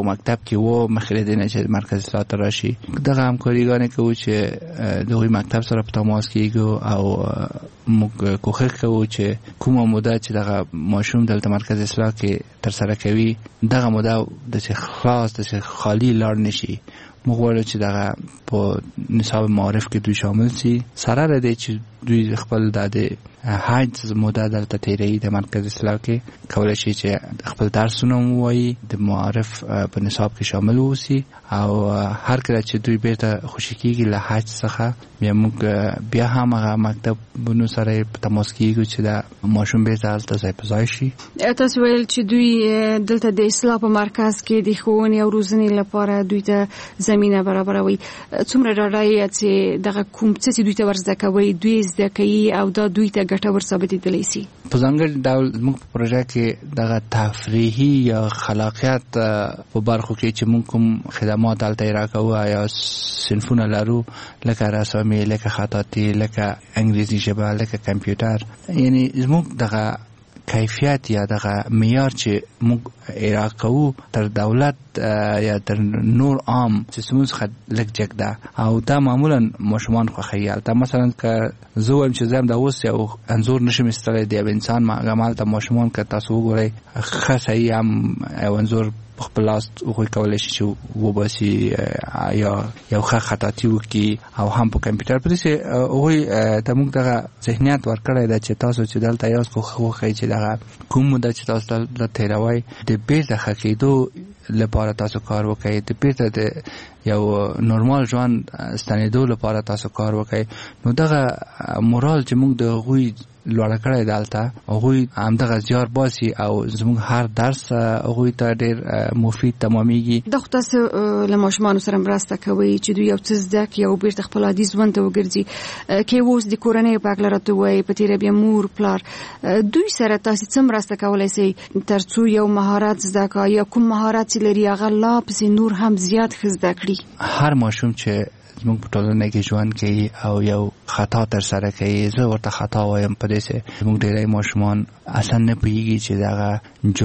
یو مکتب کې و مخکې دینه چې مرکز اصلاح ته راشي دغه همکاریګانې کوو چې دغه مکتب سره په تماس کېږو او موږ کوښښ کوو چې کومه موده چې دغه ماشوم دلته مرکز اصلاح کې تر سره کوي دغه موده د خلاص د خالی لاړ نشي. موږ غواړو چې دغه په نصاب معارف کې دوی شامل سي سره لري چې دوی خپل د حج موده دلته تیری د مرکز اصلاح کې کولای شي چې خپل درسونه ووایي د معارف په نصاب کې شامل ووسی او هر کله چې دوی بیرته خوشی کېږي له حج څخه بیا هم هغه مکتبونو سره په تماس کېږو چې د ماشوم بیرته هلته ځای په ځای شي. تاسو ویل چې دوی دلته د اصلاح په مرکز کې د ښوونې او روزنې لپاره دوی ته زمینه برابروي. څومره ډاډه یې چې دغه کوم څه چې دوی ته ورزده کوي دوی زده کوي او دا دوی ته ګټور ثابتېدلی سي؟ په ځانګړي ډول زموږ په پروژه کې دغه تفریحي یا خلاقیت په برخو کې چې موږ کوم خدمات هلته راکوو یا صنفونه لرو لکه رسامي، لکه خطاطي، لکه انګریزي ژبه، لکه کمپیوټر، یعنی زموږ دغه کیفیت یا دغه معیار چې موږ راکوو تر دولت یا تر نور عام سیستمونو څخه لږ جګ ده او دا معمولا ماشومان خوښوي. هلته مثلا که زه وایم چې زه هم د اوس یو انځور نشم ایستلی د یو انسان هلته ماشومان که تاسو وګورئ ښه صحیح هم یو انځور خپل لاس هغوی کولی شي چې وباسي یا یو ښه خطاطي وکړي او هم په کمپیوټر په داسې هغوی ته موږ دغه ذهنیت ورکړی ده چې تاسو چې دلته یاست کوښښ وکړئ چې دغه کوم موده چې تاسو دلته تېروئ د بیرته ښه کېدو لپاره تاسو کار وکړئ، د بیرته د یو نورمال ژوند ستنېدو لپاره تاسو کار وکړئ. نو دغه مورال چې موږ د هغوی لوړه کړی دلته هغوی همدغه زیار باسي او زموږ هر درس هغوی ته ډېر مفید تمامیږي. دا خو تاسو له ماشومانو سره مرسته کوئ چې دوی یو څه زده کړي او بیرته خپل عادي ژوند ته وګرځي. کې اوس د کورنۍ په هکله راته ووایئ په تېره بیا مور پلار دوی سره تاسې څه مرسته کولی سئ تر څو یو مهارت زده کړه یا کوم مهارت چې لري هغه لا پسې نور هم زیات ښه زده کړي؟ هر ماشوم چې زموږ په ټولنه کې ژوند کوي او یو خطا تر سره کوي زه ورته خطا وایم. په دې زموږ ډېری ماشومان اصلا نه پوهېږي چې دغه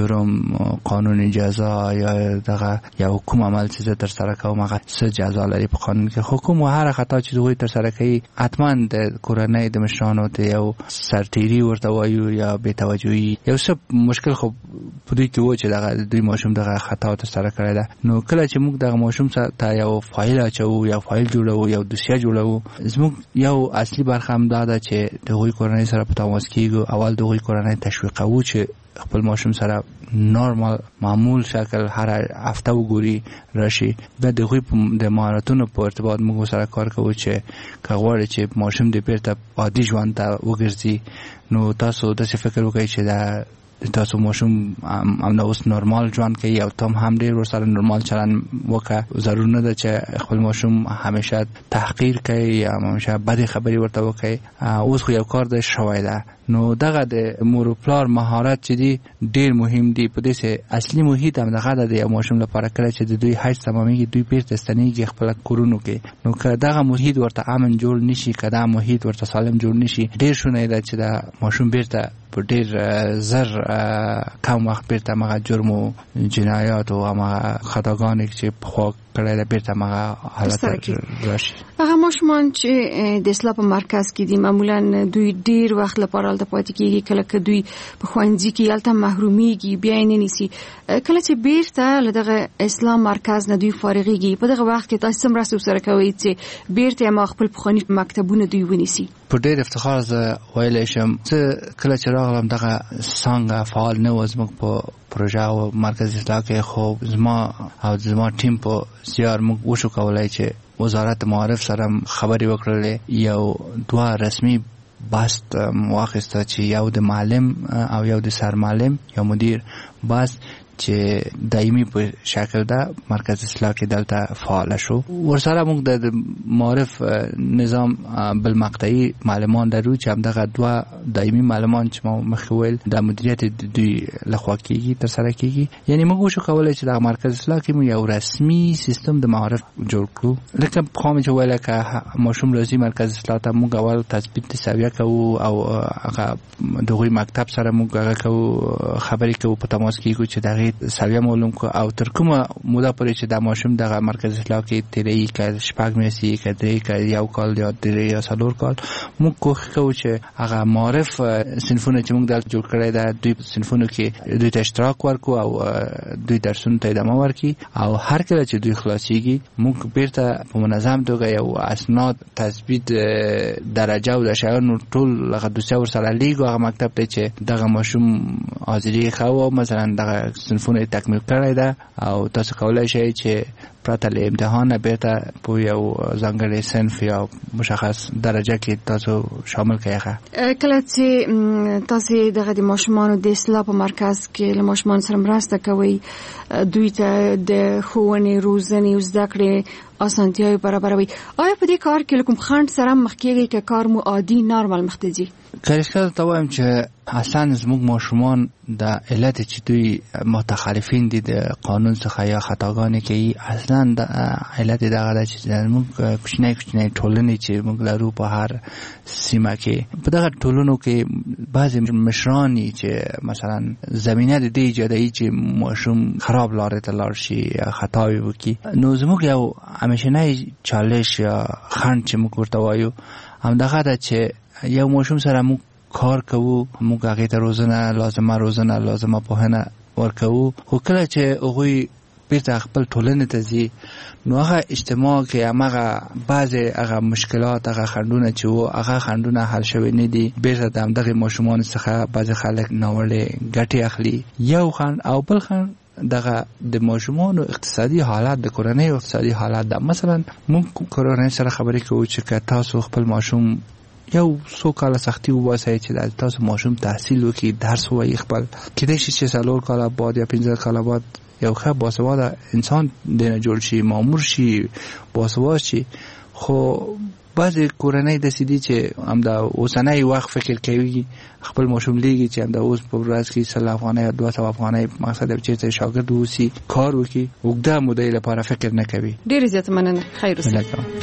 جرم قانون اجازه یا دغه یو کوم عمل چې زه تر سره کوم هغه څه جزا لري په قانون کې. خو کوم هر خطا چې هغوی تر سره کوي حتما د کورنۍ د مشرانو ته یو سرتیري ورته وایو یا بېتوجهي یو څه مشکل خو په دوی کې و چې دغه دوی ماشوم دغه خطا تر سره کړی ده. نو کله چې موږ دغه ماشوم ته یو فایل اچوو یا فایل جوړوو یو دوسیه جوړوو زموږ یو اصلي برخه هم دا ده چې د هغوی کورنۍ سره په تماس کېږو. اول د هغوی کورنۍ تشویقوو چې خپل ماشوم سره نورمال معمول شکل هر هفته وګوري راشي. بیا د هغوی د مهارتونو په ارتباط موږ سره کار کوو چې که غواړي چې ماشوم د بیرته عادي ژوند ته وګرځي نو تاسو داسې فکر وکړئ چې تاسو ماشوم هم اوس نورمال ژوند کوي او تم هم ډېر ورسره نورمال چلند وکړه. ضرور نه ده چې خپل ماشوم همیشه تحقیر کوي یا همیشه بدې خبرې ورته وکړي. اوس خو یو کار دی شوی ده. نو دغه د مور و پلار مهارت چې دی ډېر مهم دی. په دې اصلي محیط هم دغه د یو ماشوم لپاره کله چې د دوی حج تمامېږي دوی بیرته ستنېږي خپل کورونو کې. نو که دغه محیط ورته امن جوړ نشي که دغه محیط ورته سالم جوړ نشي ډېر شونی ده چې د ماشوم بیرته په ډېر زر کم وخت بیرته هغه جرم و جنایات و هغه خطاګانې چې پخوا کړی ده بیرته هغه حالت راشي. هغه ماشومان چې د اصلاح په مرکز کې دي معمولا دوی ډېر وخت لپاره هلته پاتې کېږي. کله که دوی په ښوونځي کې هلته محرومیږي بیا یې نه نیسي. کله چې بیرته له دغه اصلاح مرکز نه دوی فارغېږي په دغه وخت کې تاسو څه مرسته ورسره کوئ چې بیرته یې خپل پخواني مکتبونه دوی ونیسي؟ په ډېر افتخار زه ویلی شم زه کله چې راغلم دغه څانګه فعال نه و زموږ په پروژه او مرکز اصلاح کې خو زما او زما ټیم په زیار موږ وشو کولی چې وزارت معارف سره خبرې وکړلې یو دوه رسمي بست واخیسته چې یو د معلم او یو د سرمعلم یا مدیر بست چې دایمي په شکل ده مرکز اصلاح کې دلته فعال شو. ورسره موږ د معارف نظام بالمقطعي معلمان لرو چې همدغه دوه دایمي معلمان چې ما مخکې ویل د مدیریت دوی لخوا کېږي ترسره کېږي. یعنی موږ وشو کولی چې د مرکز اصلاح کې یو رسمي سیستم د معارف جوړ کړو. لکه پخوا مې چې ویله که ماشوم راځي مرکز اصلاح ته موږ اول تثبیت سویه کوو او هغه د هغوی مکتب سره موږ هغه کوو خبرې کوو په تماس کېږو چې د هغې هغه سویه معلوم کو او تر کومه موده پورې چې د ماشوم د مرکز اصلاح کې تیرې کې شپږ میاشتې کې درې کې یو کال یا درې یا څلور کال موږ کوښښ کوو چې هغه معرف صنفونه چې موږ دلته جوړ کړی دا دوی صنفونو کې دوی ته اشتراک ورکو او دوی درسونو ته ادامه ورکړي او هر کله چې دوی خلاصيږي موږ بیرته په منظم توګه یو اسناد تثبیت درجه او د شایانو ټول لغه دوسیه ورسره لیږو هغه مکتب ته چې دغه ماشوم حاضري خو مثلا دغه صنفونه تکمیل کړی ده او تاسو کولای شئ چې پرته له امتحان بیرته په یو ځانګړي صنف یا مشخص درجه کې تاسو شامل کړئ. کله چې تاسو دغه د ماشومانو د اصلاح په مرکز کې له ماشومان سره مرسته کوي دوی ته د ښوونې روزنې او زده کړې اسانتیاوې برابروي آیا په دې کار کې کوم خنډ سره مخ کېږي که کار مو عادي نارمل مخ ته ځي؟ کله ته وایم چې اصلا زموږ ماشومان د علت چې دوی متخلفین دي د قانون څخه یا خطاګانې کوي اصلا د علت دغه د چې موږ کوچنی ټولنې چې موږ لرو په هر سیمه کې په دغه ټولنو کې بعضی مشرانی چې مثلا زمینه د دې ایجادوي چې ماشوم خراب لارې ته لاړ شي یا خطاوي وکړي نو زموږ یو همیشنی چالش یا خنډ چې موږ ورته وایو همدغه ده چې یو ماشوم سره موږ کار کوو موږ هغې ته لازمه پوهنه ورکوو خو کله چې هغوی بیرته خپل ټولنې ته ځي نو هغه اجتماع کې همغه بعضې هغه مشکلات هغه خنډونه چې وو هغه خنډونه حل شوي نه دي بیرته د همدغې ماشومانو څخه بعضې خلک ناوړې ګټې اخلي یو خنډ او بل خنډ دغه د ماشومانو اقتصادي حالت د کورنۍ اقتصادي حالت ده مثلا موږ کورنۍ سره خبرې کوو چې که تاسو خپل ماشوم یو څو کاله سختي وباسئ چې تاسو ماشوم تحصیل وکړي درس ووایي خپل کېدای شي چې 4 کاله بعد یا 15 کاله بعد یو ښه باسواده انسان دینه جوړ شي مامور شي باسواده شي خو بعضې کورنۍ داسې دي چې همدا اوسنی وخت فکر کوي خپل ماشوم لیږي چې همدا اوس په ورځ کې 100 افغانۍ یا 200 افغانۍ مقصد چېرته شاګرد اوسي کار وکړي اوږده مودې لپاره فکر نه کوي. ډېرې زیاته مننه. خیر اوسئ.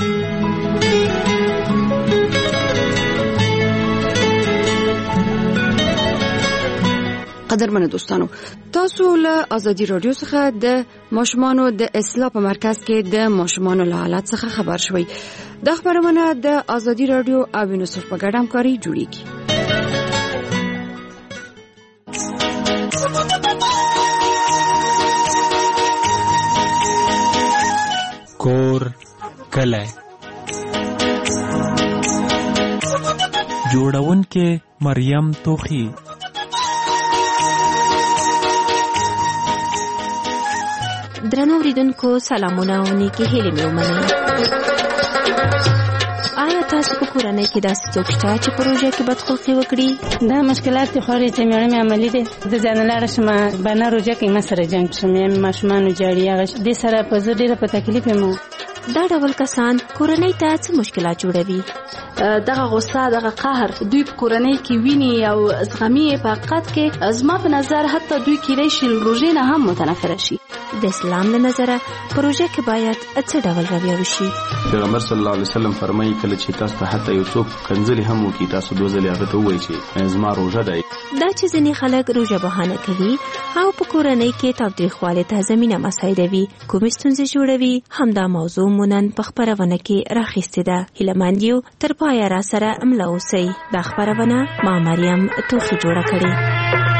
قدرمنو دوستانو تاسو له ازادي رادیو څخه د ماشومانو د اصلاح په مرکز کې د ماشومانو له حالت څخه خبر شوي. د خبرونه د ازادي رادیو او یونیسف په ګډه همکاري جوړیږي. کور کلی جوړونکې مریم توخی. درنو اوریدونکو سلامونه او نیکې هیلې مې ومنئ. آیا تاسو په کورنۍ کې داسې څوک شته چې پروژه کې بدخلقي وکړي؟ دا مشکلات دي خوري چې مېړه مې عملي دي د ځان لاره شمه بنا روجه کې ما سره جنگ شم مې ماشومان جاړي هغه دې سره په زړه ډېر په تکلیف یم. دا ډول کسان کورنۍ ته څه مشکلات جوړوي؟ دغه غصه دغه قهر دوی په کورنۍ کې ویني او زغمي په حقیقت کې زما په نظر حتی دوی کېدای شي روژې نه هم متنفره شي. د اسلام له نظره پروژه کې باید څه ډول رویه وشي؟ پیغمبر صلی الله علیه وسلم فرمایي کله چې تاسو ته حتی یو څوک کنځلې هم وکړي تاسو 2 ځلې هغه ته ووایئ چې زما روژه ده. دا چې ځینې خلک روژه بهانه کوي او په کورنۍ کې تاوتریخوالي ته زمینه مساعدوي کومې ستونزې جوړوي همدا موضوع مو نن په خپرونه کې راخیستې ده. هیله مند یو تر پایه را سره مله اوسئ. دا خپرونه ما مریم توخی جوړه کړې.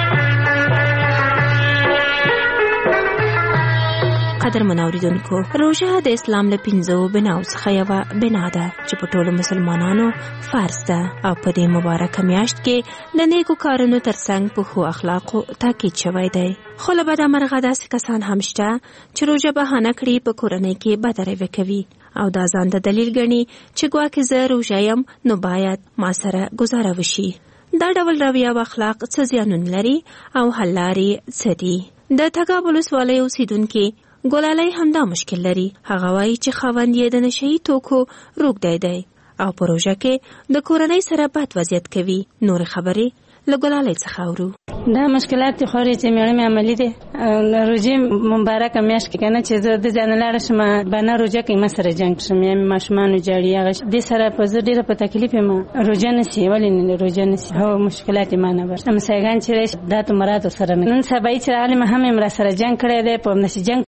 قدرمن اوریدونکو روژه د اسلام له 5 بناو څخه یوه بنا ده چې په ټولو مسلمانانو فرض ده او په دې مبارکه میاشت کې د نیکو کارونو ترڅنګ په ښو اخلاقو تاکید شوی دی. خو له بدمرغه داسې کسان هم شته چې روژه بهانه کړي په کورنۍ کې بده رویه کوي او دا ځان د دلیل ګڼي چې ګواکې زه روژه یم نو باید ما سره ګزاره وشي. دا ډول رویه او اخلاق څه زیانونه لري او حل لارې څه دي؟ د تګاب ولسوالۍ اوسیدونکي ګلالۍ همدا مشکل لري. هغه وایي چې خاوند یې د نشهیي توکو روږدی دی او په روژه کې د کورنۍ سره بد وضعیت کوي. نور خبرې له ګلالۍ څخه اورو. دا مشکلات خوري چې مېړه مې عملي دي روزي مبارکه میاشت کې کنه چې زه د ځان لاړ شم باندې روزه کې ما سره جنگ شم مې ماشومان جاړي هغه د سره په زړه ډیره په تکلیف ما روزه نسی ولې نه روزه نسی هو مشکلات ما نه بر هم سایګان چې دا ته مراد سره نن سبا چې عالم هم امر سره جنگ کړی دی په نشي جنگ